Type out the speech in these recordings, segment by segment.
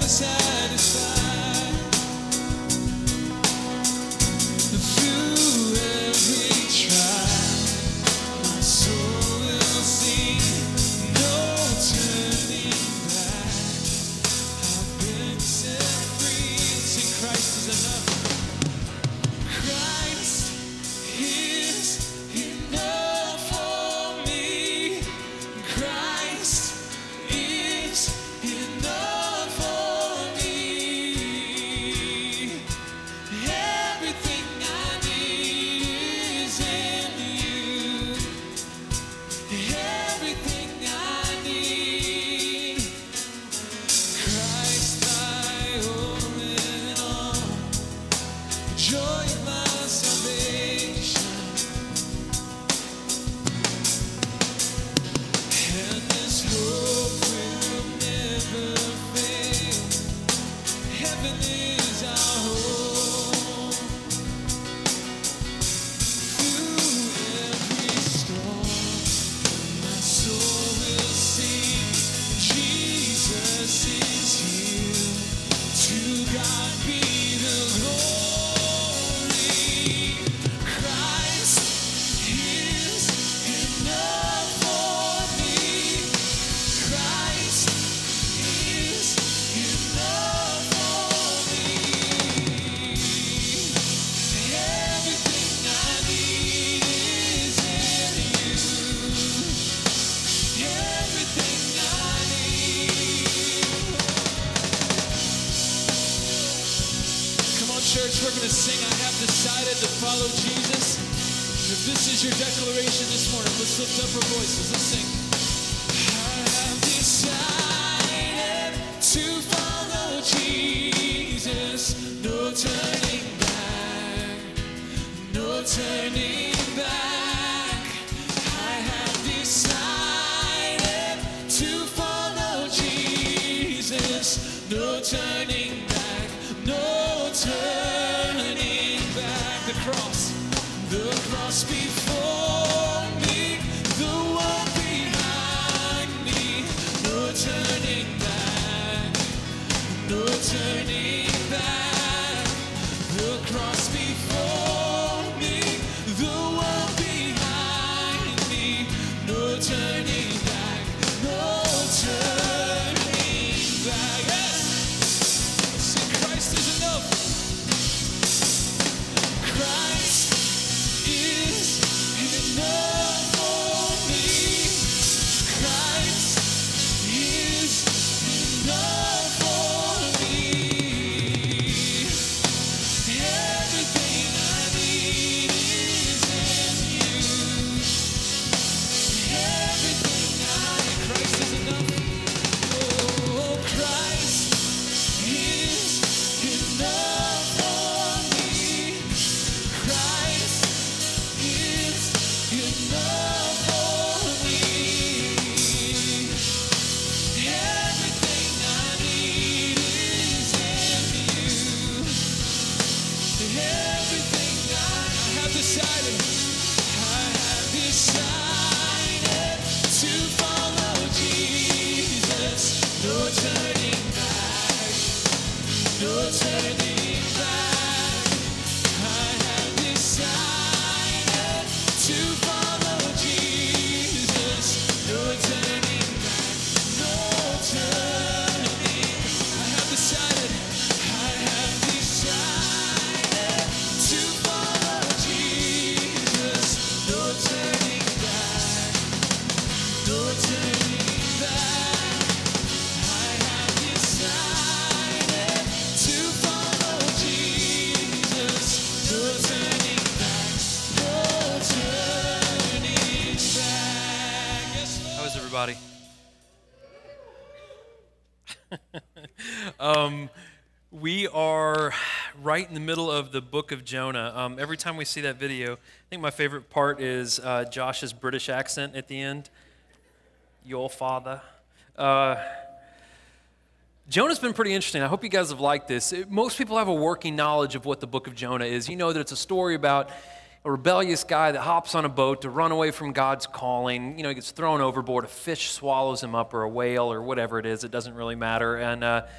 Church, we're going to sing, I have decided to follow Jesus. If this is your declaration this morning, let's lift up our voices. Let's sing. I have decided to follow Jesus. No turning back. No turning back. I have decided to follow Jesus. No turning back. No turning back. The cross before me, the one behind me. No turning back, no turning back. The cross before me, the one behind me. No turning back, no turning back. Yes, say Christ is enough. Christ is enough for me. Christ is enough for me. Everything I need is in you. Everything Christ is enough. Oh, Christ is enough for me. Christ is enough for me. Everything I need is in you. Everything I have decided to follow Jesus. No turning back. No turning back. I have decided to follow Jesus. No turning back, no turning. I have decided to follow Jesus. No turning back, no turning back. I have decided to follow Jesus. No turning back, no turning back. Yes, Lord. How is everybody? We are right in the middle of the book of Jonah. Every time we see that video, I think my favorite part is Josh's British accent at the end. Your father. Jonah's been pretty interesting. I hope you guys have liked this. Most people have a working knowledge of what the book of Jonah is. You know that it's a story about a rebellious guy that hops on a boat to run away from God's calling. You know, he gets thrown overboard. A fish swallows him up, or a whale, or whatever it is. It doesn't really matter. And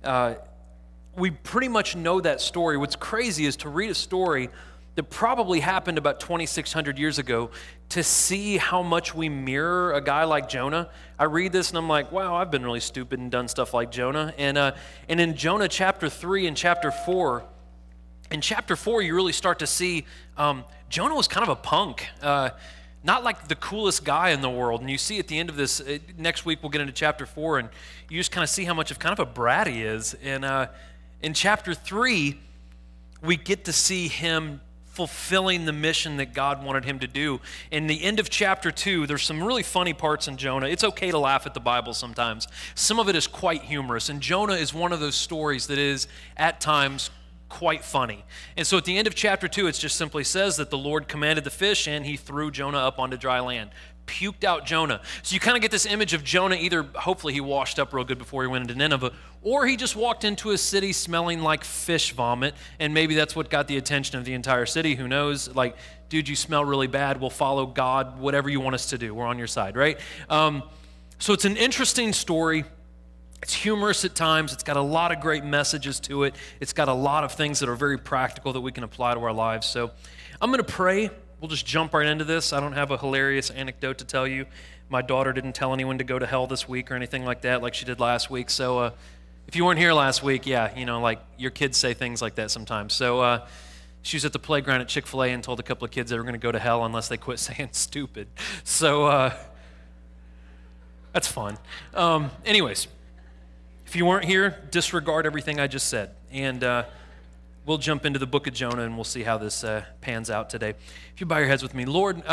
we pretty much know that story. What's crazy is to read a story that probably happened about 2,600 years ago to see how much we mirror a guy like Jonah. I read this and I'm like, wow, I've been really stupid and done stuff like Jonah. And in Jonah chapter 3 and chapter 4, in chapter 4 you really start to see Jonah was kind of a punk. Not like the coolest guy in the world. And you see at the end of this, next week we'll get into chapter 4, and you just kind of see how much of kind of a brat he is. And in chapter 3, we get to see him fulfilling the mission that God wanted him to do. In the end of chapter 2, there's some really funny parts in Jonah. It's okay to laugh at the Bible sometimes. Some of it is quite humorous, and Jonah is one of those stories that is, at times, quite funny. And so at the end of chapter 2, it just simply says that the Lord commanded the fish and he threw Jonah up onto dry land. Puked out Jonah. So you kind of get this image of Jonah, either hopefully he washed up real good before he went into Nineveh, or he just walked into a city smelling like fish vomit, and maybe that's what got the attention of the entire city. Who knows? Like, dude, you smell really bad. We'll follow God, whatever you want us to do. We're on your side, right? So it's an interesting story. It's humorous at times. It's got a lot of great messages to it. It's got a lot of things that are very practical that we can apply to our lives. So I'm going to pray. We'll just jump right into this. I don't have a hilarious anecdote to tell you. My daughter didn't tell anyone to go to hell this week or anything like that, like she did last week. So if you weren't here last week, yeah, you know, like your kids say things like that sometimes. So she was at the playground at Chick-fil-A and told a couple of kids they were going to go to hell unless they quit saying stupid. So that's fun. Anyways. If you weren't here, disregard everything I just said. And we'll jump into the book of Jonah and we'll see how this pans out today. If you bow your heads with me. Lord,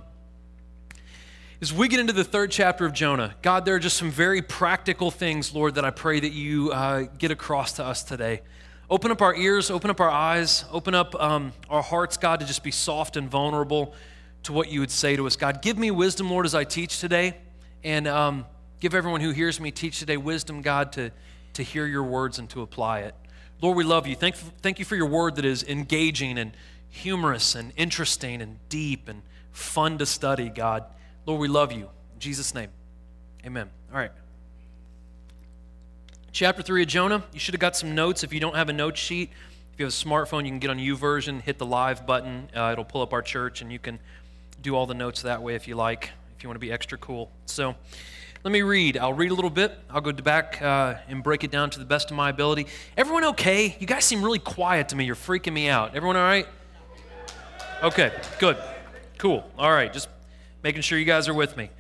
as we get into the 3rd chapter of Jonah, God, there are just some very practical things, Lord, that I pray that you get across to us today. Open up our ears, open up our eyes, open up our hearts, God, to just be soft and vulnerable to what you would say to us. God, give me wisdom, Lord, as I teach today. And give everyone who hears me teach today wisdom, God, to hear your words and to apply it. Lord, we love you. Thank you for your word that is engaging and humorous and interesting and deep and fun to study, God. Lord, we love you. In Jesus' name, amen. All right. Chapter 3 of Jonah. You should have got some notes. If you don't have a note sheet, if you have a smartphone, you can get on YouVersion, hit the live button. It'll pull up our church, and you can do all the notes that way if you like, if you want to be extra cool. So let me read. I'll read a little bit. I'll go back and break it down to the best of my ability. Everyone okay? You guys seem really quiet to me. You're freaking me out. Everyone all right? Okay, good. Cool. All right, just making sure you guys are with me.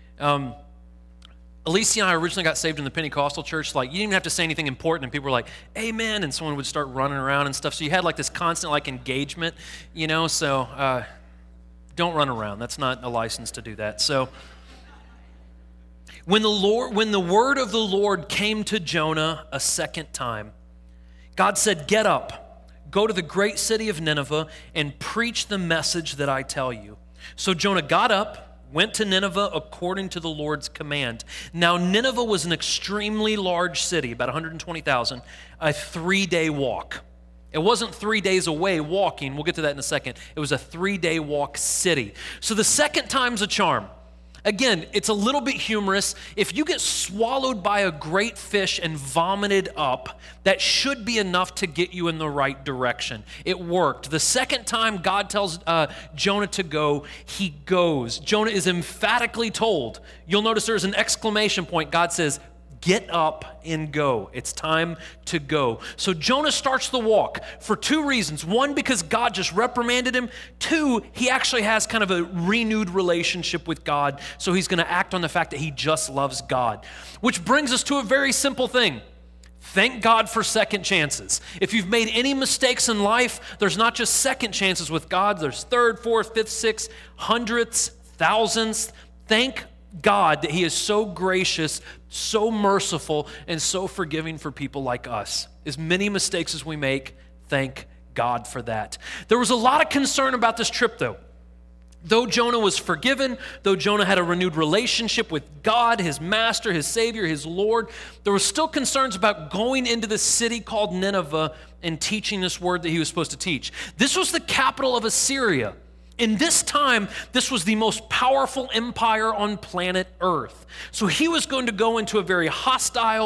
Alicia and I originally got saved in the Pentecostal church. Like, you didn't even have to say anything important, and people were like, amen, and someone would start running around and stuff. So you had like this constant like engagement, you know, so don't run around. That's not a license to do that. So when the word of the Lord came to Jonah a second time, God said, get up, go to the great city of Nineveh and preach the message that I tell you. So Jonah got up, went to Nineveh according to the Lord's command. Now Nineveh was an extremely large city, about 120,000, a 3-day walk. It wasn't 3 days away walking. We'll get to that in a second. It was a 3-day walk city. So the second time's a charm. Again, it's a little bit humorous. If you get swallowed by a great fish and vomited up, that should be enough to get you in the right direction. It worked. The second time God tells Jonah to go, he goes. Jonah is emphatically told. You'll notice there's an exclamation point. God says, get up and go. It's time to go. So Jonah starts the walk for 2 reasons. 1, because God just reprimanded him. 2, he actually has kind of a renewed relationship with God. So he's going to act on the fact that he just loves God. Which brings us to a very simple thing. Thank God for second chances. If you've made any mistakes in life, there's not just second chances with God. There's 3rd, 4th, 5th, 6th, hundredths, thousands. Thank God that he is so gracious, so merciful, and so forgiving for people like us. As many mistakes as we make, thank God for that. There was a lot of concern about this trip, though. Though Jonah was forgiven, though Jonah had a renewed relationship with God, his master, his savior, his Lord, there were still concerns about going into the city called Nineveh and teaching this word that he was supposed to teach. This was the capital of Assyria. In this time, this was the most powerful empire on planet Earth. So he was going to go into a very hostile,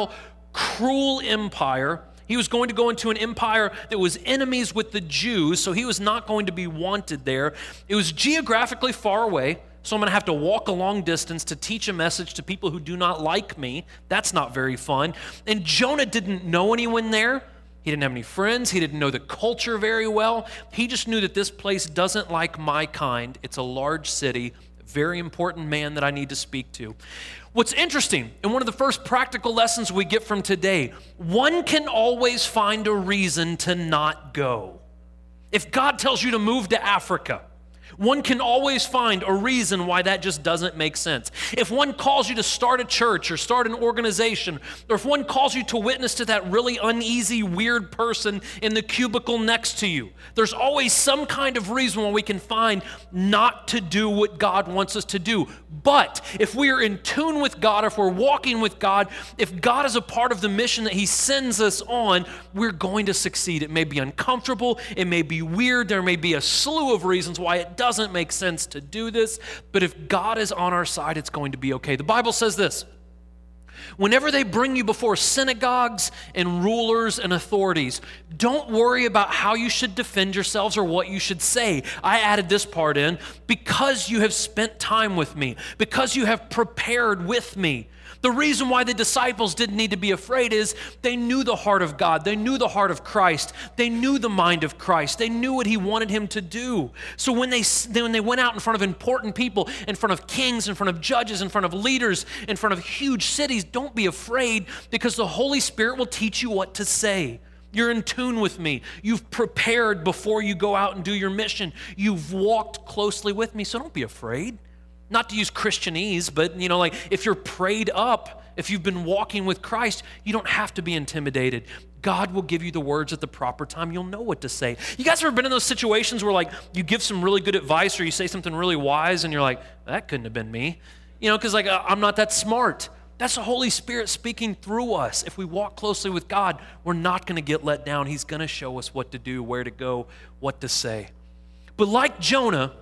cruel empire. He was going to go into an empire that was enemies with the Jews, so he was not going to be wanted there. It was geographically far away, so I'm going to have to walk a long distance to teach a message to people who do not like me. That's not very fun. And Jonah didn't know anyone there. He didn't have any friends. He didn't know the culture very well. He just knew that this place doesn't like my kind. It's a large city, a very important man that I need to speak to. What's interesting, and one of the first practical lessons we get from today, one can always find a reason to not go. If God tells you to move to Africa, one can always find a reason why that just doesn't make sense. If one calls you to start a church or start an organization, or if one calls you to witness to that really uneasy, weird person in the cubicle next to you, there's always some kind of reason why we can find not to do what God wants us to do. But if we are in tune with God, if we're walking with God, if God is a part of the mission that He sends us on, we're going to succeed. It may be uncomfortable, it may be weird, there may be a slew of reasons why it doesn't make sense to do this, but if God is on our side, it's going to be okay. The Bible says this: whenever they bring you before synagogues and rulers and authorities, don't worry about how you should defend yourselves or what you should say. I added this part in: because you have spent time with me, because you have prepared with me. The reason why the disciples didn't need to be afraid is they knew the heart of God. They knew the heart of Christ. They knew the mind of Christ. They knew what He wanted him to do. So when they went out in front of important people, in front of kings, in front of judges, in front of leaders, in front of huge cities, don't be afraid, because the Holy Spirit will teach you what to say. You're in tune with me. You've prepared before you go out and do your mission. You've walked closely with me, so don't be afraid. Not to use Christianese, but like if you're prayed up, if you've been walking with Christ, you don't have to be intimidated. God will give you the words at the proper time. You'll know what to say. You guys ever been in those situations where you give some really good advice or you say something really wise and you're like, that couldn't have been me? Because I'm not that smart. That's the Holy Spirit speaking through us. If we walk closely with God, we're not going to get let down. He's going to show us what to do, where to go, what to say. But like Jonah,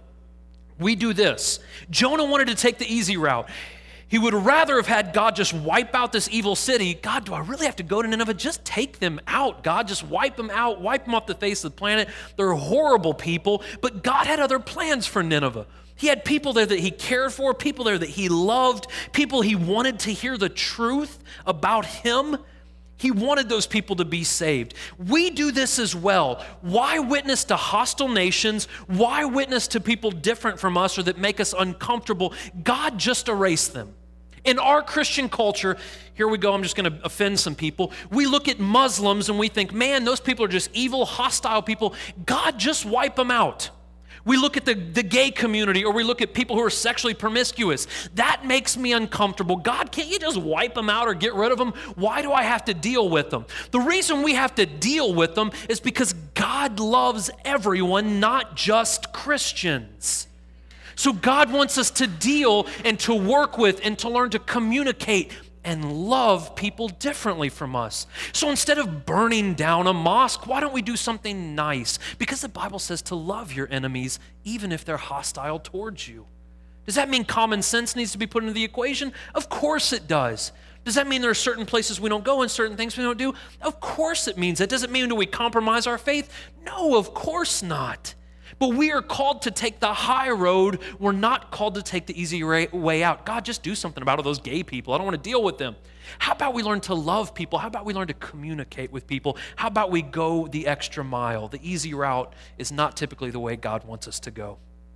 we do this. Jonah wanted to take the easy route. He would rather have had God just wipe out this evil city. God, do I really have to go to Nineveh? Just take them out, God. Just wipe them out. Wipe them off the face of the planet. They're horrible people. But God had other plans for Nineveh. He had people there that He cared for, people there that He loved, people He wanted to hear the truth about Him. He wanted those people to be saved. We do this as well. Why witness to hostile nations? Why witness to people different from us or that make us uncomfortable? God just erased them. In our Christian culture, here we go, I'm just going to offend some people. We look at Muslims and we think, man, those people are just evil, hostile people. God, just wipe them out. We look at the gay community, or we look at people who are sexually promiscuous. That makes me uncomfortable. God, can't you just wipe them out or get rid of them? Why do I have to deal with them? The reason we have to deal with them is because God loves everyone, not just Christians. So God wants us to deal and to work with and to learn to communicate and love people differently from us. So instead of burning down a mosque, why don't we do something nice? Because the Bible says to love your enemies even if they're hostile towards you. Does that mean common sense needs to be put into the equation? Of course it does. Does that mean there are certain places we don't go and certain things we don't do? Of course it means that. Does it mean do we compromise our faith? No, of course not. But we are called to take the high road. We're not called to take the easy way out. God, just do something about all those gay people. I don't want to deal with them. How about we learn to love people? How about we learn to communicate with people? How about we go the extra mile? The easy route is not typically the way God wants us to go.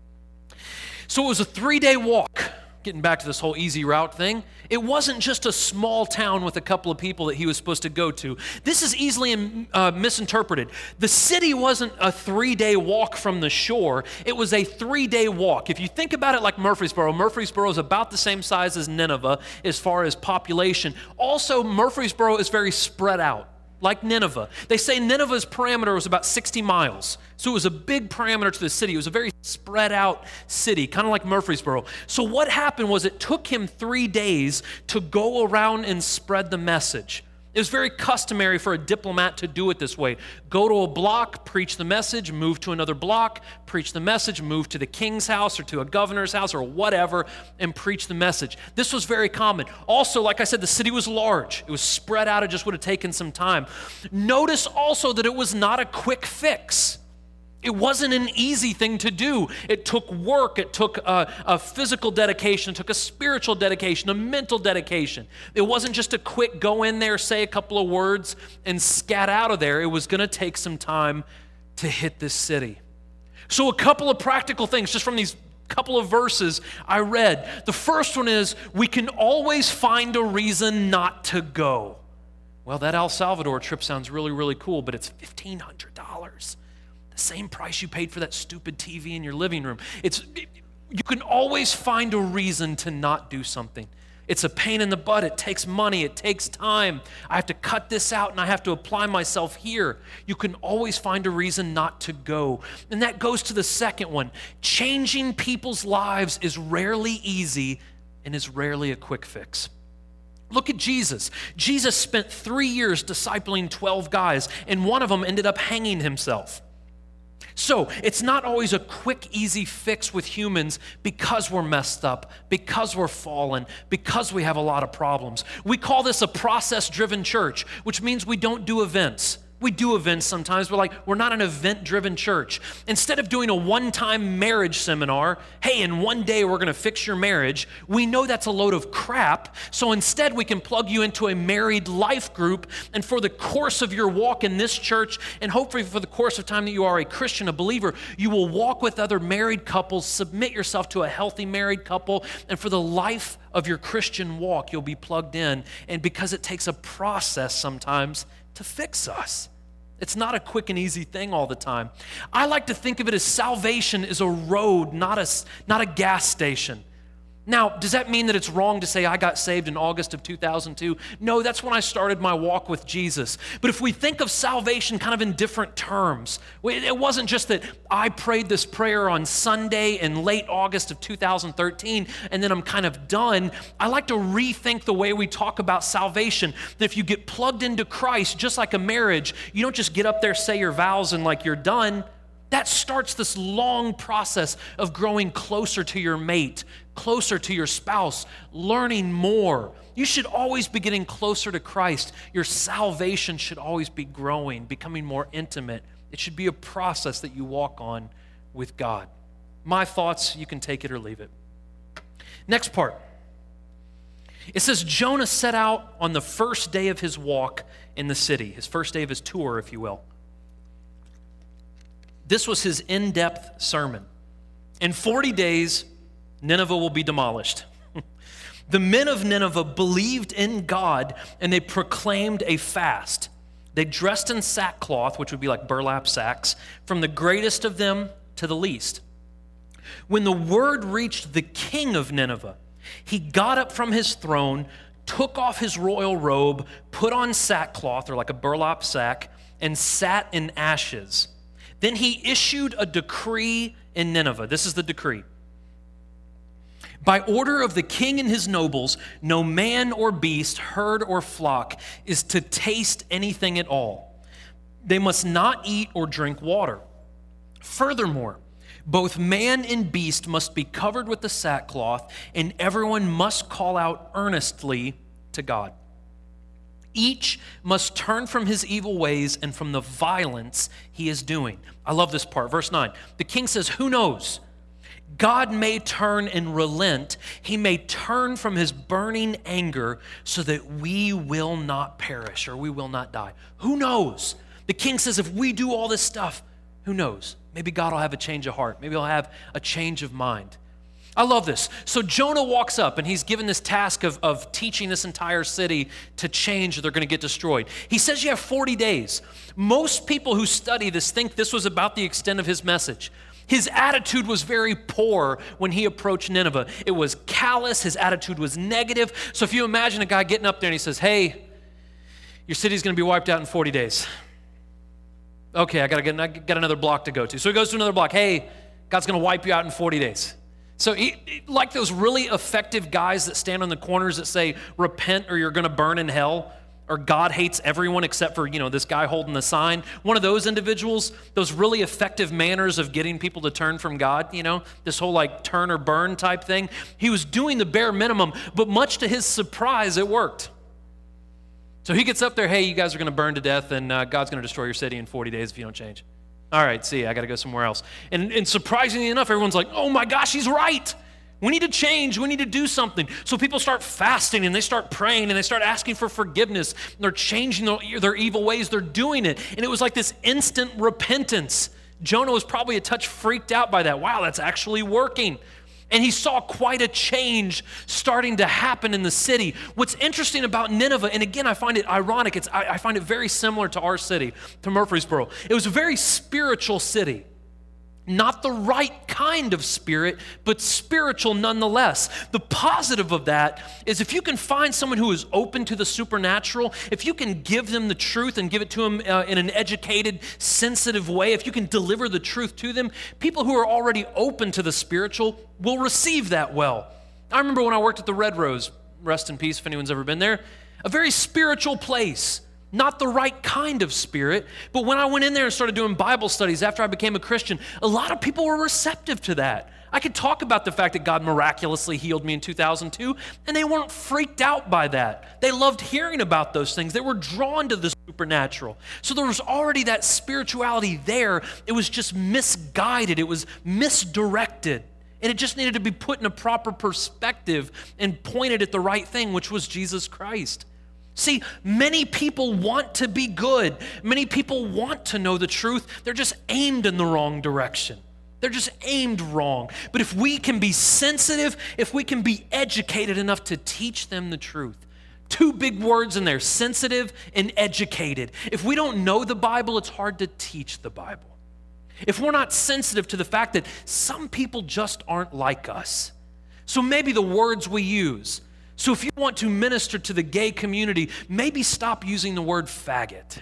So it was a 3-day walk. Getting back to this whole easy route thing, it wasn't just a small town with a couple of people that he was supposed to go to. This is easily misinterpreted. The city wasn't a 3-day walk from the shore. It was a 3-day walk. If you think about it like Murfreesboro is about the same size as Nineveh as far as population. Also, Murfreesboro is very spread out, like Nineveh. They say Nineveh's parameter was about 60 miles. So it was a big parameter to the city. It was a very spread out city, kind of like Murfreesboro. So what happened was it took him 3 days to go around and spread the message. It was very customary for a diplomat to do it this way. Go to a block, preach the message, move to another block, preach the message, move to the king's house or to a governor's house or whatever, and preach the message. This was very common. Also, like I said, the city was large. It was spread out. It just would have taken some time. Notice also that it was not a quick fix. It wasn't an easy thing to do. It took work. It took a physical dedication. It took a spiritual dedication, a mental dedication. It wasn't just a quick go in there, say a couple of words, and scat out of there. It was going to take some time to hit this city. So a couple of practical things just from these couple of verses I read. The first one is, we can always find a reason not to go. Well, that El Salvador trip sounds really, really cool, but it's $1,500. The same price you paid for that stupid TV in your living room. You can always find a reason to not do something. It's a pain in the butt. It takes money. It takes time. I have to cut this out and I have to apply myself here. You can always find a reason not to go. And that goes to the second one. Changing people's lives is rarely easy and is rarely a quick fix. Look at Jesus. Jesus spent 3 years discipling 12 guys, and one of them ended up hanging himself. So it's not always a quick, easy fix with humans because we're messed up, because we're fallen, because we have a lot of problems. We call this a process-driven church, which means we don't do events. We do events sometimes, but we're not an event-driven church. Instead of doing a one-time marriage seminar, hey, in one day we're going to fix your marriage, we know that's a load of crap, so instead we can plug you into a married life group, and for the course of your walk in this church, and hopefully for the course of time that you are a Christian, a believer, you will walk with other married couples, submit yourself to a healthy married couple, and for the life of your Christian walk, you'll be plugged in, and because it takes a process sometimes to fix us. It's not a quick and easy thing all the time. I like to think of it as salvation is a road, not a gas station. Now, does that mean that it's wrong to say I got saved in August of 2002? No, that's when I started my walk with Jesus. But if we think of salvation kind of in different terms, it wasn't just that I prayed this prayer on Sunday in late August of 2013 and then I'm kind of done. I like to rethink the way we talk about salvation. That if you get plugged into Christ, just like a marriage, you don't just get up there, say your vows, and you're done. That starts this long process of growing closer to your mate, closer to your spouse, learning more. You should always be getting closer to Christ. Your salvation should always be growing, becoming more intimate. It should be a process that you walk on with God. My thoughts, you can take it or leave it. Next part. It says Jonah set out on the first day of his walk in the city, his first day of his tour, if you will. This was his in-depth sermon. In 40 days, Nineveh will be demolished. The men of Nineveh believed in God, and they proclaimed a fast. They dressed in sackcloth, which would be like burlap sacks, from the greatest of them to the least. When the word reached the king of Nineveh, he got up from his throne, took off his royal robe, put on sackcloth, or like a burlap sack, and sat in ashes. Then he issued a decree in Nineveh. This is the decree. By order of the king and his nobles, no man or beast, herd or flock is to taste anything at all. They must not eat or drink water. Furthermore, both man and beast must be covered with the sackcloth, and everyone must call out earnestly to God. Each must turn from his evil ways and from the violence he is doing. I love this part. Verse 9. The king says, who knows? God may turn and relent. He may turn from his burning anger so that we will not perish or we will not die. Who knows? The king says, if we do all this stuff, who knows? Maybe God will have a change of heart. Maybe he'll have a change of mind. I love this. So Jonah walks up and he's given this task of teaching this entire city to change or they're going to get destroyed. He says you have 40 days. Most people who study this think this was about the extent of his message. His attitude was very poor when he approached Nineveh. It was callous. His attitude was negative. So if you imagine a guy getting up there and he says, hey, your city's going to be wiped out in 40 days. Okay, I got another block to go to. So he goes to another block. Hey, God's going to wipe you out in 40 days. So like those really effective guys that stand on the corners that say, repent or you're going to burn in hell, or God hates everyone except for, this guy holding the sign. One of those individuals, those really effective manners of getting people to turn from God, this whole like turn or burn type thing. He was doing the bare minimum, but much to his surprise, it worked. So he gets up there, hey, you guys are going to burn to death, and God's going to destroy your city in 40 days if you don't change. All right, see, I got to go somewhere else. And surprisingly enough, everyone's like, oh my gosh, he's right. We need to change. We need to do something. So people start fasting and they start praying and they start asking for forgiveness. They're changing their evil ways. They're doing it. And it was like this instant repentance. Jonah was probably a touch freaked out by that. Wow, that's actually working. And he saw quite a change starting to happen in the city. What's interesting about Nineveh, and again, I find it ironic, I find it very similar to our city, to Murfreesboro. It was a very spiritual city. Not the right kind of spirit, but spiritual nonetheless. The positive of that is if you can find someone who is open to the supernatural, if you can give them the truth and give it to them in an educated, sensitive way, if you can deliver the truth to them, people who are already open to the spiritual will receive that well. I remember when I worked at the Red Rose, rest in peace if anyone's ever been there, a very spiritual place. Not the right kind of spirit, but when I went in there and started doing Bible studies after I became a Christian, a lot of people were receptive to that. I could talk about the fact that God miraculously healed me in 2002, and they weren't freaked out by that. They loved hearing about those things. They were drawn to the supernatural. So there was already that spirituality there. It was just misguided. It was misdirected. And it just needed to be put in a proper perspective and pointed at the right thing, which was Jesus Christ. See, many people want to be good. Many people want to know the truth. They're just aimed in the wrong direction. They're just aimed wrong. But if we can be sensitive, if we can be educated enough to teach them the truth, two big words in there, sensitive and educated. If we don't know the Bible, it's hard to teach the Bible. If we're not sensitive to the fact that some people just aren't like us. So maybe the words we use. So if you want to minister to the gay community, maybe stop using the word faggot.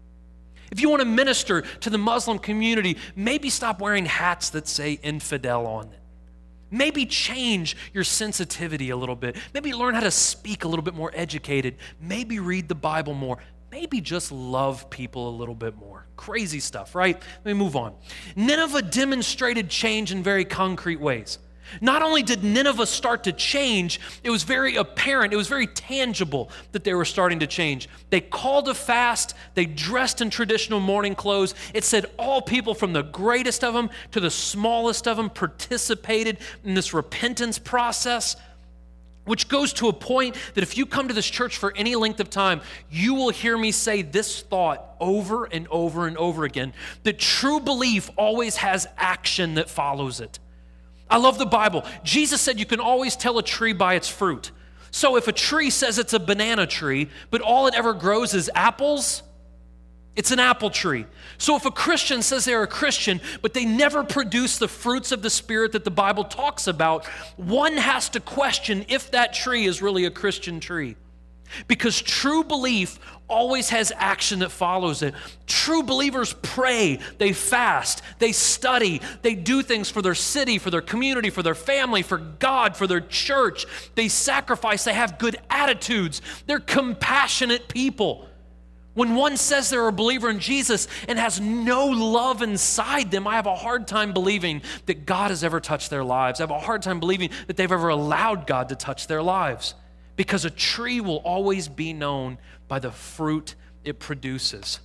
If you want to minister to the Muslim community, maybe stop wearing hats that say infidel on it. Maybe change your sensitivity a little bit. Maybe learn how to speak a little bit more educated. Maybe read the Bible more. Maybe just love people a little bit more. Crazy stuff, right? Let me move on. Nineveh demonstrated change in very concrete ways. Not only did Nineveh start to change, it was very apparent, it was very tangible that they were starting to change. They called a fast, they dressed in traditional mourning clothes. It said all people from the greatest of them to the smallest of them participated in this repentance process, which goes to a point that if you come to this church for any length of time, you will hear me say this thought over and over and over again, that true belief always has action that follows it. I love the Bible. Jesus said you can always tell a tree by its fruit. So if a tree says it's a banana tree, but all it ever grows is apples, it's an apple tree. So if a Christian says they're a Christian, but they never produce the fruits of the Spirit that the Bible talks about, one has to question if that tree is really a Christian tree. Because true belief always has action that follows it. True believers pray, they fast, they study, they do things for their city, for their community, for their family, for God, for their church. They sacrifice, they have good attitudes. They're compassionate people. When one says they're a believer in Jesus and has no love inside them, I have a hard time believing that God has ever touched their lives. I have a hard time believing that they've ever allowed God to touch their lives. Because a tree will always be known by the fruit it produces.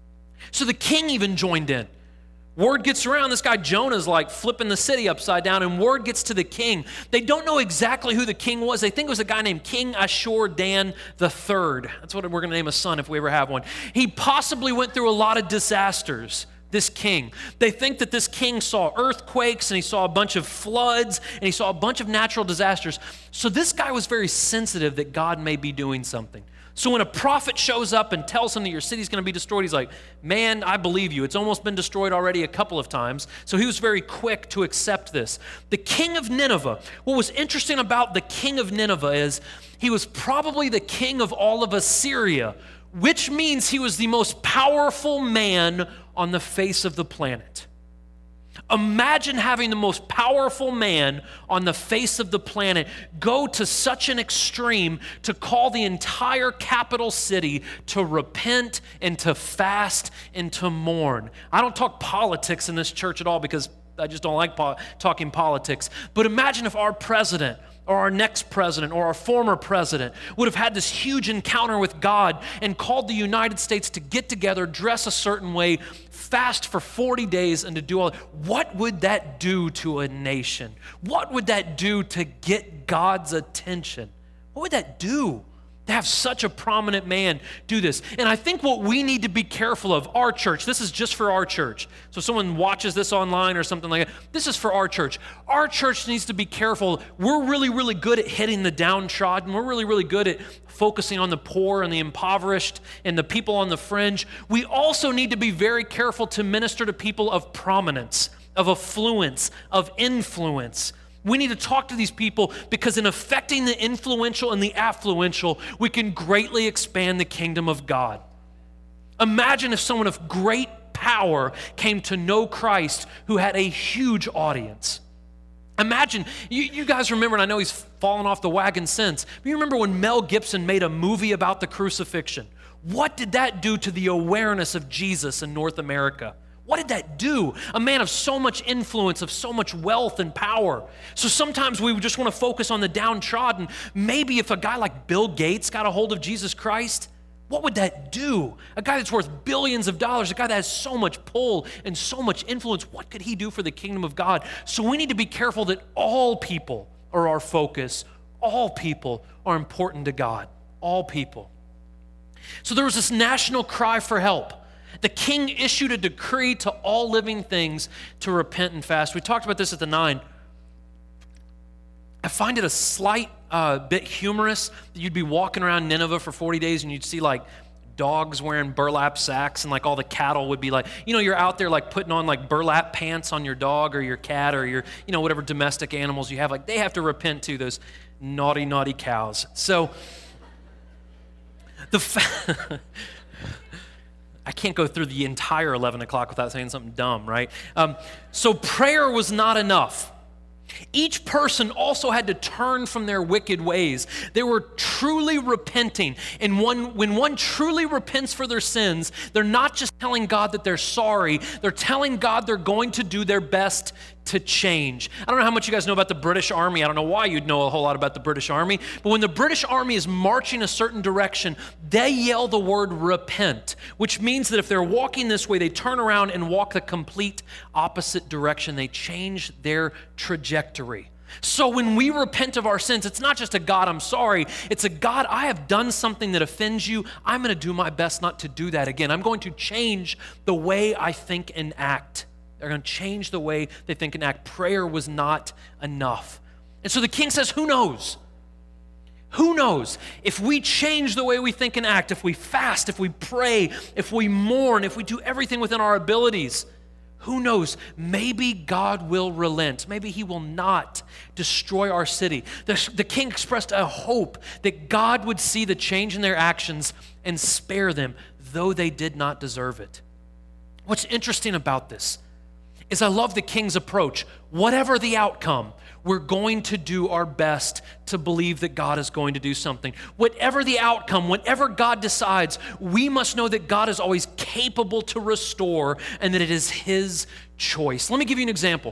So the king even joined in. Word gets around, this guy Jonah's like flipping the city upside down, and word gets to the king. They don't know exactly who the king was. They think it was a guy named King Ashur-dan III. That's what we're going to name a son if we ever have one. He possibly went through a lot of disasters, this king. They think that this king saw earthquakes, and he saw a bunch of floods, and he saw a bunch of natural disasters. So this guy was very sensitive that God may be doing something. So when a prophet shows up and tells him that your city's going to be destroyed, he's like, man, I believe you. It's almost been destroyed already a couple of times. So he was very quick to accept this. The king of Nineveh, what was interesting about the king of Nineveh is he was probably the king of all of Assyria, which means he was the most powerful man on the face of the planet. Imagine having the most powerful man on the face of the planet go to such an extreme to call the entire capital city to repent and to fast and to mourn. I don't talk politics in this church at all because I just don't like talking politics. But imagine if our president or our next president or our former president would have had this huge encounter with God and called the United States to get together, dress a certain way, fast for 40 days, and to do all that. What would that do to a nation? What would that do to get God's attention? What would that do to have such a prominent man do this? And I think what we need to be careful of, our church, this is just for our church. So if someone watches this online or something like that, this is for our church. Our church needs to be careful. We're really, really good at hitting the downtrodden. We're really, really good at focusing on the poor and the impoverished and the people on the fringe. We also need to be very careful to minister to people of prominence, of affluence, of influence. We need to talk to these people because in affecting the influential and the affluential, we can greatly expand the kingdom of God. Imagine if someone of great power came to know Christ who had a huge audience. Imagine, you guys remember, and I know he's fallen off the wagon since, but you remember when Mel Gibson made a movie about the crucifixion? What did that do to the awareness of Jesus in North America? What did that do? A man of so much influence, of so much wealth and power. So sometimes we just want to focus on the downtrodden. Maybe if a guy like Bill Gates got a hold of Jesus Christ, what would that do? A guy that's worth billions of dollars, a guy that has so much pull and so much influence, what could he do for the kingdom of God? So we need to be careful that all people are our focus. All people are important to God. All people. So there was this national cry for help. The king issued a decree to all living things to repent and fast. We talked about this at the 9. I find it a slight bit humorous that you'd be walking around Nineveh for 40 days and you'd see like dogs wearing burlap sacks and like all the cattle would be like, you're out there like putting on like burlap pants on your dog or your cat or your, whatever domestic animals you have. Like they have to repent too, those naughty, naughty cows. So I can't go through the entire 11 o'clock without saying something dumb, right? So prayer was not enough. Each person also had to turn from their wicked ways. They were truly repenting. And when one truly repents for their sins, they're not just telling God that they're sorry. They're telling God they're going to do their best to change. I don't know how much you guys know about the British Army. I don't know why you'd know a whole lot about the British Army. But when the British Army is marching a certain direction, they yell the word repent, which means that if they're walking this way, they turn around and walk the complete opposite direction. They change their trajectory. So when we repent of our sins, it's not just a God, I'm sorry. It's a God, I have done something that offends you. I'm going to do my best not to do that again. I'm going to change the way I think and act. They're going to change the way they think and act. Prayer was not enough. And so the king says, who knows? Who knows? If we change the way we think and act, if we fast, if we pray, if we mourn, if we do everything within our abilities, who knows? Maybe God will relent. Maybe he will not destroy our city. The king expressed a hope that God would see the change in their actions and spare them, though they did not deserve it. What's interesting about this is I love the king's approach. Whatever the outcome, we're going to do our best to believe that God is going to do something. Whatever the outcome, whatever God decides, we must know that God is always capable to restore and that it is his choice. Let me give you an example.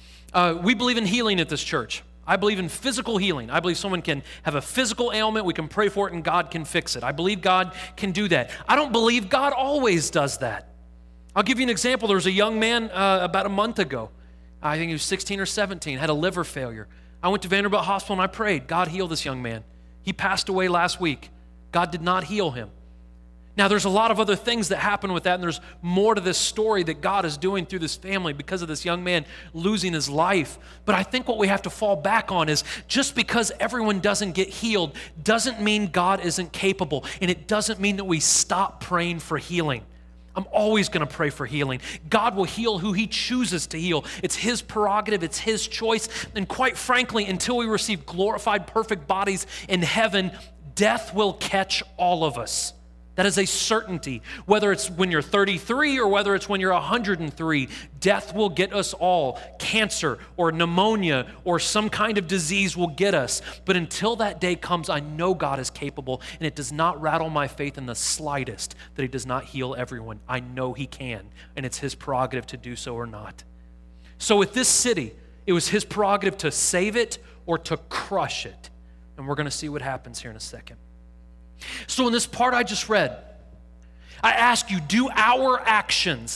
We believe in healing at this church. I believe in physical healing. I believe someone can have a physical ailment, we can pray for it, and God can fix it. I believe God can do that. I don't believe God always does that. I'll give you an example. There was a young man about a month ago. I think he was 16 or 17, had a liver failure. I went to Vanderbilt Hospital and I prayed, God heal this young man. He passed away last week. God did not heal him. Now, there's a lot of other things that happen with that, and there's more to this story that God is doing through this family because of this young man losing his life. But I think what we have to fall back on is just because everyone doesn't get healed doesn't mean God isn't capable, and it doesn't mean that we stop praying for healing. I'm always going to pray for healing. God will heal who he chooses to heal. It's his prerogative. It's his choice. And quite frankly, until we receive glorified, perfect bodies in heaven, death will catch all of us. That is a certainty. Whether it's when you're 33 or whether it's when you're 103, death will get us all. Cancer or pneumonia or some kind of disease will get us. But until that day comes, I know God is capable, and it does not rattle my faith in the slightest that he does not heal everyone. I know he can, and it's his prerogative to do so or not. So with this city, it was his prerogative to save it or to crush it. And we're going to see what happens here in a second. So in this part I just read, I ask you, do our actions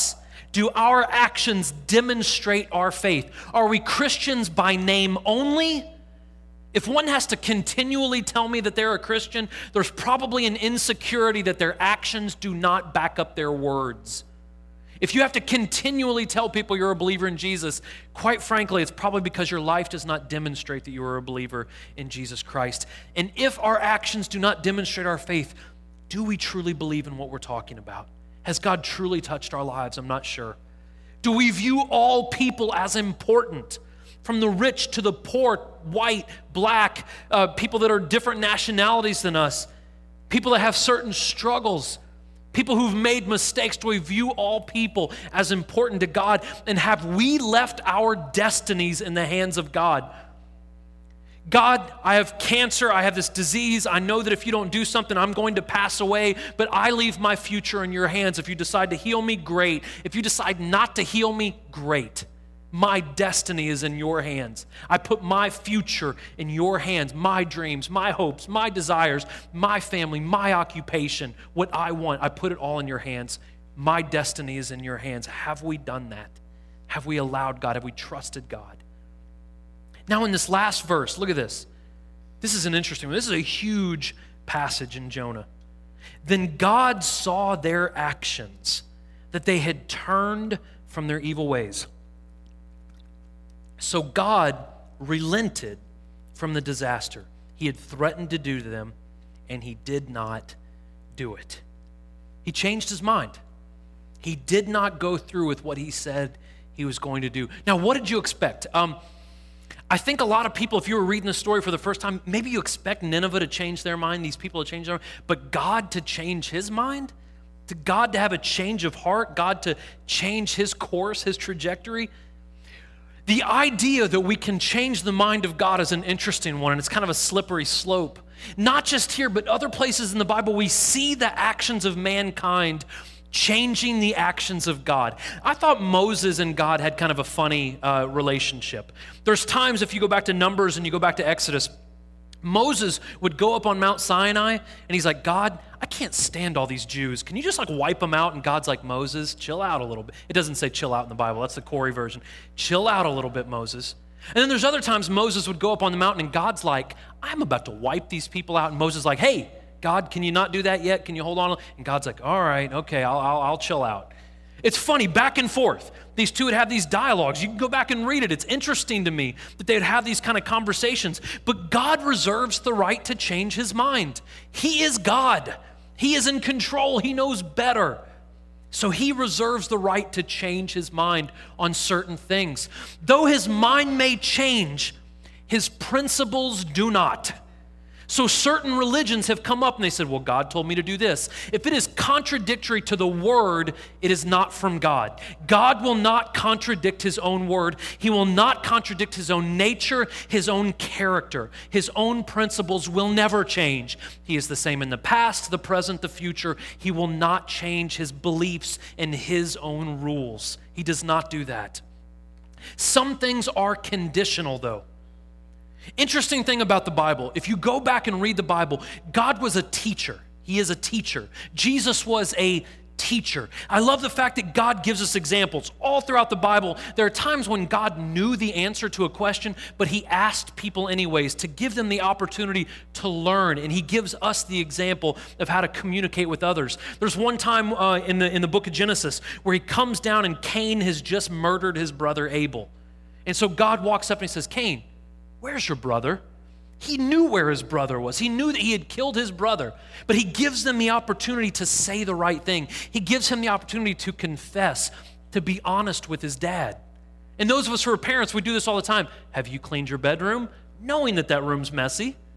demonstrate our faith? Are we Christians by name only? If one has to continually tell me that they're a Christian, there's probably an insecurity that their actions do not back up their words. If you have to continually tell people you're a believer in Jesus, quite frankly, it's probably because your life does not demonstrate that you are a believer in Jesus Christ. And if our actions do not demonstrate our faith, do we truly believe in what we're talking about? Has God truly touched our lives? I'm not sure. Do we view all people as important? From the rich to the poor, white, black, people that are different nationalities than us, people that have certain struggles, people who've made mistakes. Do we view all people as important to God? And have we left our destinies in the hands of God? God, I have cancer, I have this disease, I know that if you don't do something, I'm going to pass away, but I leave my future in your hands. If you decide to heal me, great. If you decide not to heal me, great. My destiny is in your hands. I put my future in your hands, my dreams, my hopes, my desires, my family, my occupation, what I want. I put it all in your hands. My destiny is in your hands. Have we done that? Have we allowed God? Have we trusted God? Now in this last verse, look at this. This is an interesting one. This is a huge passage in Jonah. Then God saw their actions, that they had turned from their evil ways. So God relented from the disaster he had threatened to do to them, and he did not do it. He changed his mind. He did not go through with what he said he was going to do. Now, what did you expect? I think a lot of people, if you were reading the story for the first time, maybe you expect Nineveh to change their mind, these people to change their mind, but God to change his mind? To God to have a change of heart? God to change his course, his trajectory? The idea that we can change the mind of God is an interesting one, and it's kind of a slippery slope. Not just here, but other places in the Bible, we see the actions of mankind changing the actions of God. I thought Moses and God had kind of a funny relationship. There's times, if you go back to Numbers and you go back to Exodus, Moses would go up on Mount Sinai, and he's like, God, I can't stand all these Jews. Can you just wipe them out? And God's like, Moses, chill out a little bit. It doesn't say chill out in the Bible. That's the Corey version. Chill out a little bit, Moses. And then there's other times Moses would go up on the mountain, and God's like, I'm about to wipe these people out. And Moses is like, hey, God, can you not do that yet? Can you hold on? And God's like, all right, okay, I'll chill out. It's funny, back and forth. These two would have these dialogues. You can go back and read it. It's interesting to me that they would have these kind of conversations. But God reserves the right to change his mind. He is God. He is in control. He knows better. So he reserves the right to change his mind on certain things. Though his mind may change, his principles do not. So certain religions have come up and they said, well, God told me to do this. If it is contradictory to the word, it is not from God. God will not contradict his own word. He will not contradict his own nature, his own character. His own principles will never change. He is the same in the past, the present, the future. He will not change his beliefs and his own rules. He does not do that. Some things are conditional, though. Interesting thing about the Bible, if you go back and read the Bible, God was a teacher. He is a teacher. Jesus was a teacher. I love the fact that God gives us examples. All throughout the Bible, there are times when God knew the answer to a question, but he asked people anyways to give them the opportunity to learn, and he gives us the example of how to communicate with others. There's one time in the book of Genesis where he comes down and Cain has just murdered his brother Abel. And so God walks up and he says, Cain, where's your brother? He knew where his brother was. He knew that he had killed his brother, but he gives them the opportunity to say the right thing. He gives him the opportunity to confess, to be honest with his dad. And those of us who are parents, we do this all the time. Have you cleaned your bedroom? Knowing that that room's messy.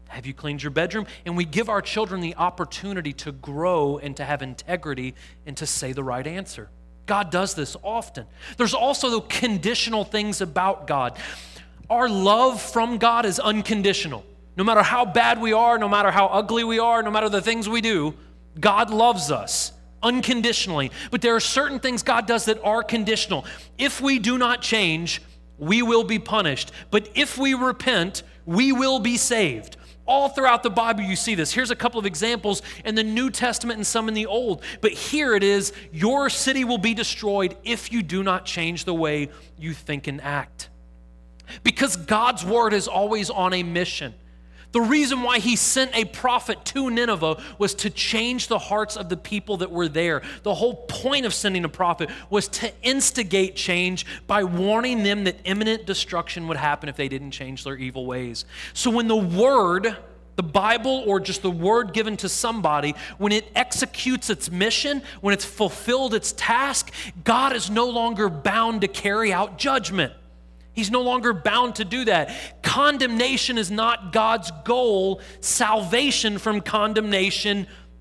Have you cleaned your bedroom? And we give our children the opportunity to grow and to have integrity and to say the right answer. God does this often. There's also the conditional things about God. Our love from God is unconditional. No matter how bad we are, no matter how ugly we are, no matter the things we do, God loves us unconditionally. But there are certain things God does that are conditional. If we do not change, we will be punished. But if we repent, we will be saved. All throughout the Bible you see this. Here's a couple of examples in the New Testament and some in the Old. But here it is, your city will be destroyed if you do not change the way you think and act. Because God's word is always on a mission. The reason why he sent a prophet to Nineveh was to change the hearts of the people that were there. The whole point of sending a prophet was to instigate change by warning them that imminent destruction would happen if they didn't change their evil ways. So when the word, the Bible, or just the word given to somebody, when it executes its mission, when it's fulfilled its task, God is no longer bound to carry out judgment. He's no longer bound to do that. Condemnation is not God's goal. Salvation from condemnation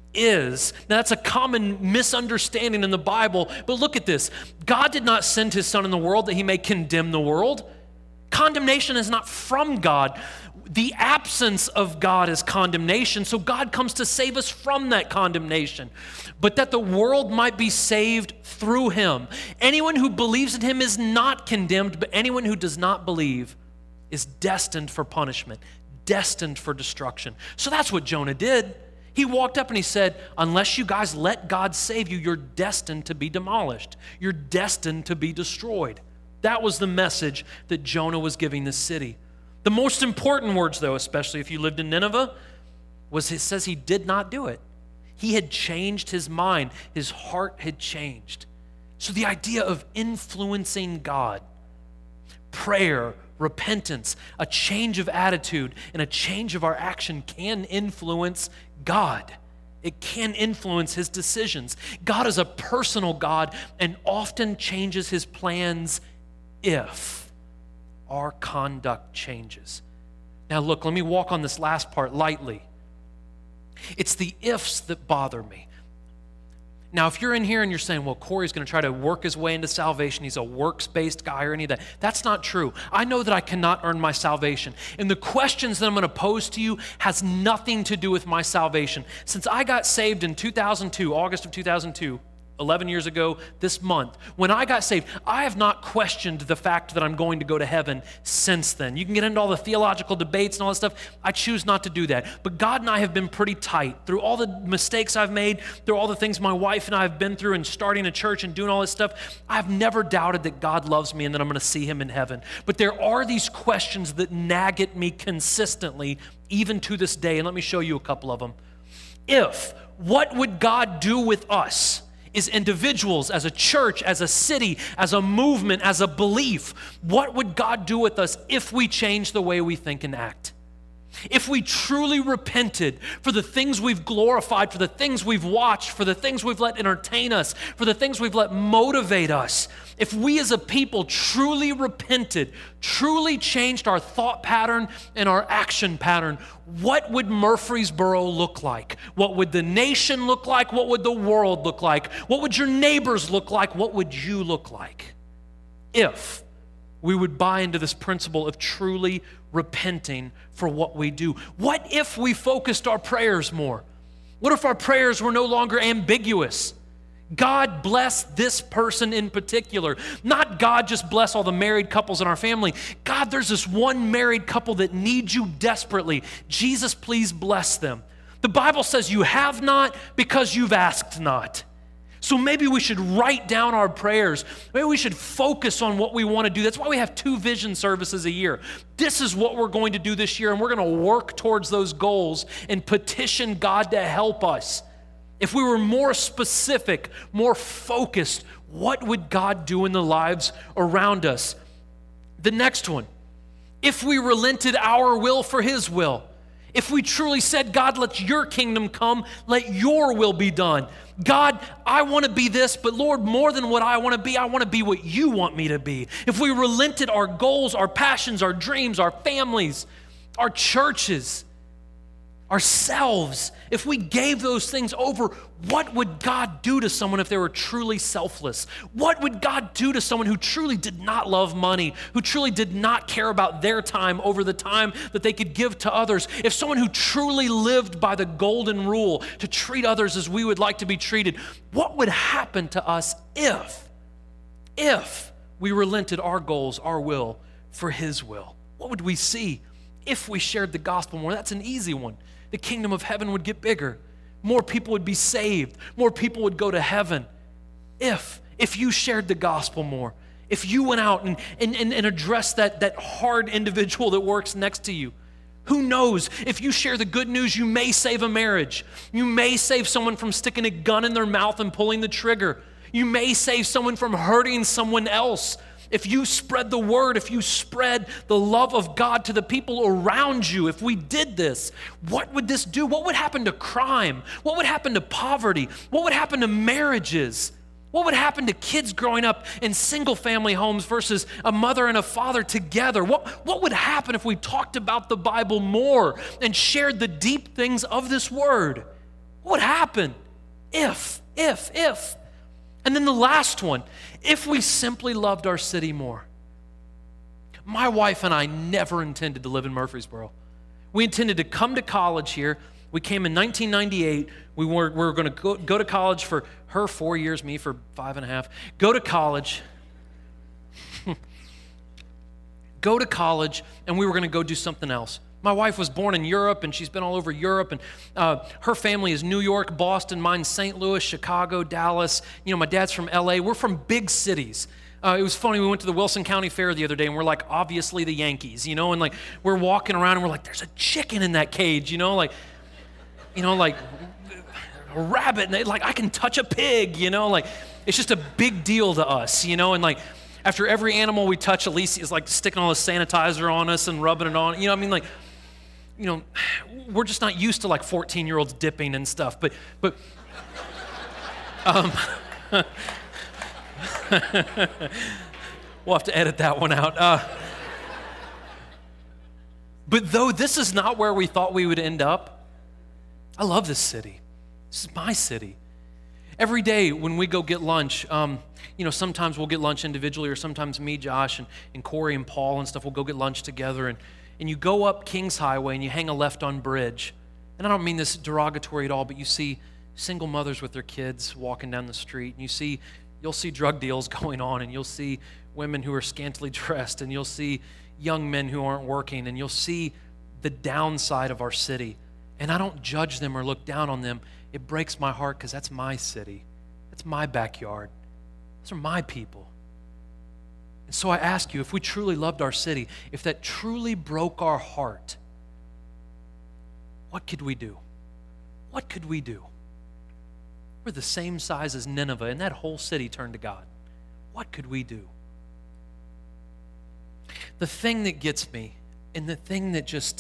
is. Now, that's a common misunderstanding in the Bible, but look at this. God did not send his Son in the world that he may condemn the world. Condemnation is not from God. The absence of God is condemnation, so God comes to save us from that condemnation, but that the world might be saved through him. Anyone who believes in him is not condemned, but anyone who does not believe is destined for punishment, destined for destruction. So that's what Jonah did. He walked up and he said, unless you guys let God save you, you're destined to be demolished. You're destined to be destroyed. That was the message that Jonah was giving the city. The most important words, though, especially if you lived in Nineveh, was it says he did not do it. He had changed his mind. His heart had changed. So the idea of influencing God, prayer, repentance, a change of attitude, and a change of our action can influence God. It can influence his decisions. God is a personal God and often changes his plans if our conduct changes. Now look, let me walk on this last part lightly. It's the ifs that bother me. Now, if you're in here and you're saying, well, Corey's going to try to work his way into salvation, he's a works-based guy or any of that, that's not true. I know that I cannot earn my salvation. And the questions that I'm going to pose to you has nothing to do with my salvation. Since I got saved in 2002, August of 2002, 11 years ago this month, when I got saved, I have not questioned the fact that I'm going to go to heaven since then. You can get into all the theological debates and all that stuff. I choose not to do that. But God and I have been pretty tight. Through all the mistakes I've made, through all the things my wife and I have been through and starting a church and doing all this stuff, I've never doubted that God loves me and that I'm going to see him in heaven. But there are these questions that nag at me consistently, even to this day. And let me show you a couple of them. What would God do with us? As individuals, as a church, as a city, as a movement, as a belief, what would God do with us if we change the way we think and act? If we truly repented for the things we've glorified, for the things we've watched, for the things we've let entertain us, for the things we've let motivate us, if we as a people truly repented, truly changed our thought pattern and our action pattern, what would Murfreesboro look like? What would the nation look like? What would the world look like? What would your neighbors look like? What would you look like? If we would buy into this principle of truly repenting for what we do. What if we focused our prayers more? What if our prayers were no longer ambiguous? God bless this person in particular. Not God just bless all the married couples in our family. God, there's this one married couple that needs you desperately. Jesus, please bless them. The Bible says you have not because you've asked not. So maybe we should write down our prayers. Maybe we should focus on what we want to do. That's why we have 2 vision services a year. This is what we're going to do this year, and we're going to work towards those goals and petition God to help us. If we were more specific, more focused, what would God do in the lives around us? The next one, if we relented our will for his will. If we truly said, God, let your kingdom come, let your will be done. God, I want to be this, but Lord, more than what I want to be what you want me to be. If we relented our goals, our passions, our dreams, our families, our churches, ourselves, if we gave those things over, what would God do to someone if they were truly selfless? What would God do to someone who truly did not love money, who truly did not care about their time over the time that they could give to others? If someone who truly lived by the golden rule to treat others as we would like to be treated, what would happen to us if we relented our goals, our will, for His will? What would we see if we shared the gospel more? That's an easy one. The kingdom of heaven would get bigger. More people would be saved. More people would go to heaven. If you shared the gospel more, if you went out and addressed that hard individual that works next to you, who knows? If you share the good news, you may save a marriage. You may save someone from sticking a gun in their mouth and pulling the trigger. You may save someone from hurting someone else. If you spread the word, if you spread the love of God to the people around you, if we did this, what would this do? What would happen to crime? What would happen to poverty? What would happen to marriages? What would happen to kids growing up in single-family homes versus a mother and a father together? What would happen if we talked about the Bible more and shared the deep things of this word? What would happen? If. And then the last one, if we simply loved our city more. My wife and I never intended to live in Murfreesboro. We intended to come to college here. We came in 1998. We were going to go to college for her 4 years, me for 5.5. Go to college. Go to college, and we were going to go do something else. My wife was born in Europe, and she's been all over Europe, and her family is New York, Boston, mine's St. Louis, Chicago, Dallas. You know, my dad's from LA. We're from big cities. It was funny, we went to the Wilson County Fair the other day, and we're like, obviously the Yankees, you know, and like, we're walking around, and we're like, there's a chicken in that cage, like a rabbit, and like, I can touch a pig, like, it's just a big deal to us, and like, after every animal we touch, Alicia is like sticking all the sanitizer on us and rubbing it on, we're just not used to like 14-year-olds dipping and stuff, but we'll have to edit that one out. But though this is not where we thought we would end up, I love this city. This is my city. Every day when we go get lunch, sometimes we'll get lunch individually, or sometimes me, Josh, and Corey and Paul and stuff, we'll go get lunch together, and you go up Kings Highway and you hang a left on Bridge. And I don't mean this derogatory at all, but you see single mothers with their kids walking down the street, and you'll see drug deals going on, and you'll see women who are scantily dressed, and you'll see young men who aren't working, and you'll see the downside of our city. And I don't judge them or look down on them. It breaks my heart because that's my city. That's my backyard. Those are my people. And so I ask you, if we truly loved our city, if that truly broke our heart, what could we do? What could we do? We're the same size as Nineveh, and that whole city turned to God. What could we do? The thing that gets me, and the thing that just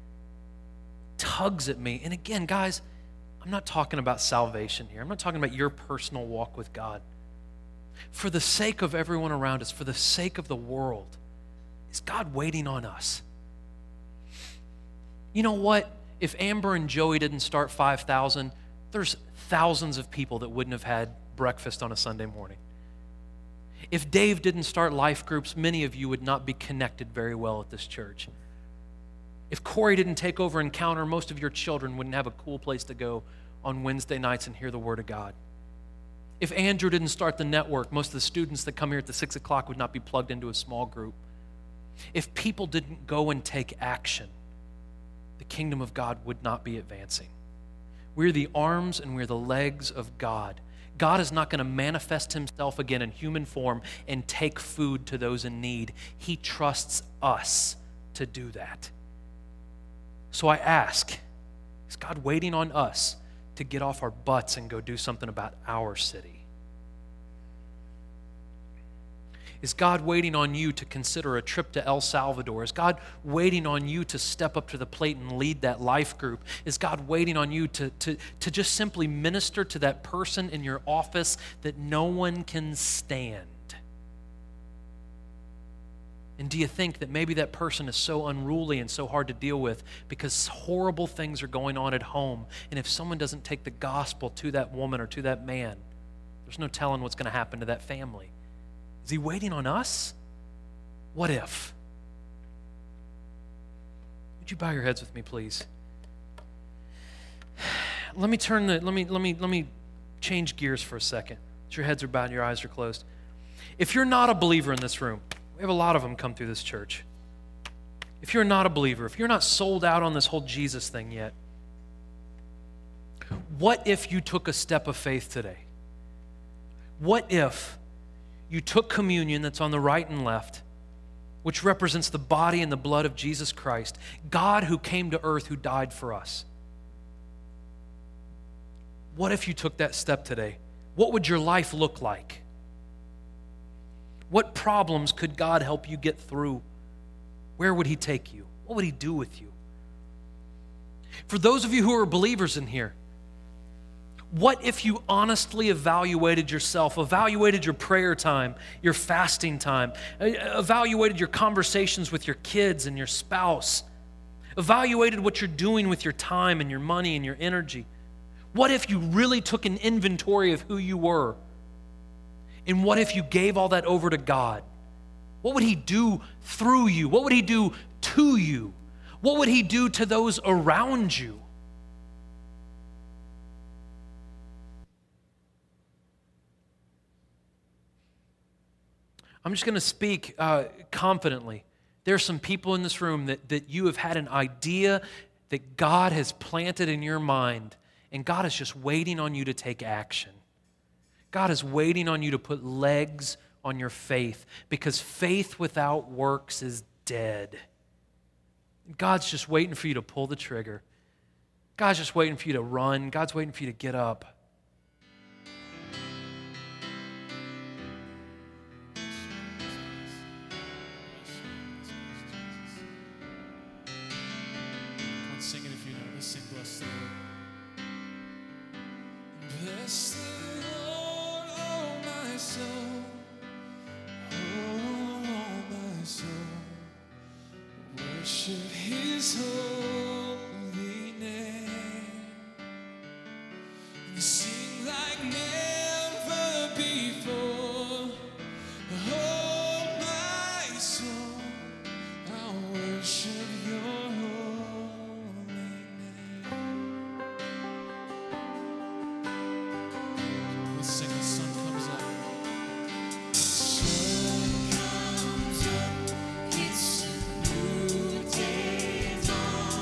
tugs at me, and again, guys, I'm not talking about salvation here. I'm not talking about your personal walk with God. For the sake of everyone around us, for the sake of the world, is God waiting on us? You know what? If Amber and Joey didn't start 5,000, there's thousands of people that wouldn't have had breakfast on a Sunday morning. If Dave didn't start life groups, many of you would not be connected very well at this church. If Corey didn't take over Encounter, most of your children wouldn't have a cool place to go on Wednesday nights and hear the Word of God. If Andrew didn't start the network, most of the students that come here at the 6 o'clock would not be plugged into a small group. If people didn't go and take action, the kingdom of God would not be advancing. We're the arms and we're the legs of God. God is not going to manifest himself again in human form and take food to those in need. He trusts us to do that. So I ask, is God waiting on us to get off our butts and go do something about our city? Is God waiting on you to consider a trip to El Salvador? Is God waiting on you to step up to the plate and lead that life group? Is God waiting on you to just simply minister to that person in your office that no one can stand? And do you think that maybe that person is so unruly and so hard to deal with because horrible things are going on at home? And if someone doesn't take the gospel to that woman or to that man, there's no telling what's going to happen to that family. Is he waiting on us? What if? Would you bow your heads with me, please? Let me change gears for a second. Your heads are bowed and your eyes are closed. If you're not a believer in this room, we have a lot of them come through this church. If you're not a believer, if you're not sold out on this whole Jesus thing yet, what if you took a step of faith today? What if you took communion that's on the right and left, which represents the body and the blood of Jesus Christ, God who came to earth, who died for us? What if you took that step today? What would your life look like? What problems could God help you get through? Where would He take you? What would He do with you? For those of you who are believers in here, what if you honestly evaluated yourself, evaluated your prayer time, your fasting time, evaluated your conversations with your kids and your spouse, evaluated what you're doing with your time and your money and your energy? What if you really took an inventory of who you were? And what if you gave all that over to God? What would He do through you? What would He do to you? What would He do to those around you? I'm just going to speak confidently. There are some people in this room that you have had an idea that God has planted in your mind, and God is just waiting on you to take action. God is waiting on you to put legs on your faith, because faith without works is dead. God's just waiting for you to pull the trigger. God's just waiting for you to run. God's waiting for you to get up. Sing it if you know. Let's sing Bless the Lord. Bless the Lord, oh my soul. Oh my soul. Worship His holy name. And sing like never before. Oh my soul, I worship Your sing the sun comes up. Sun comes up, it's a new day dawn.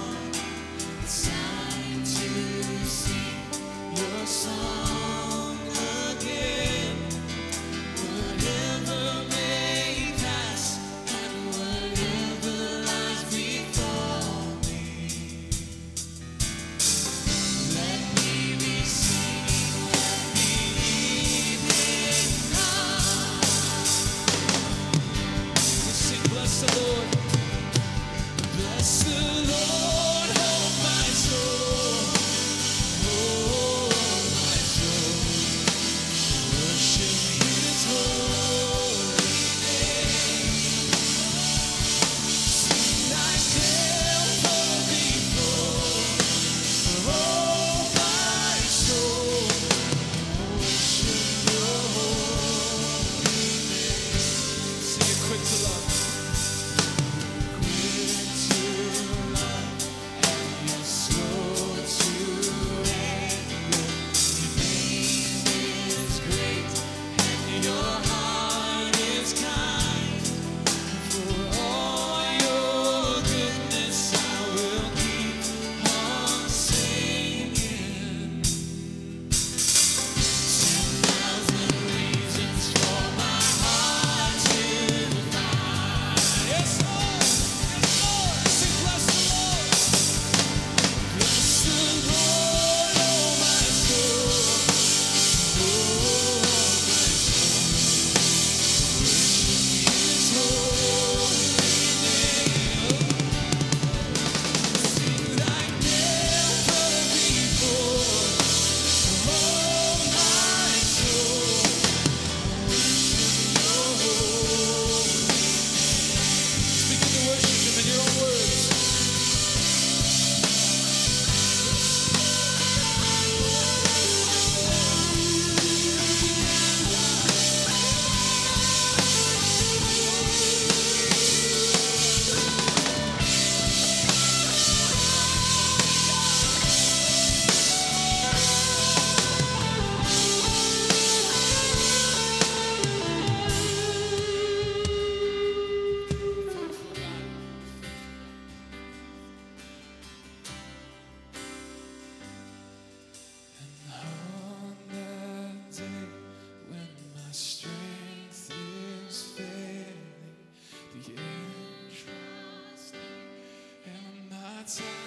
strength is failing, the end draws near, and I'm not tired.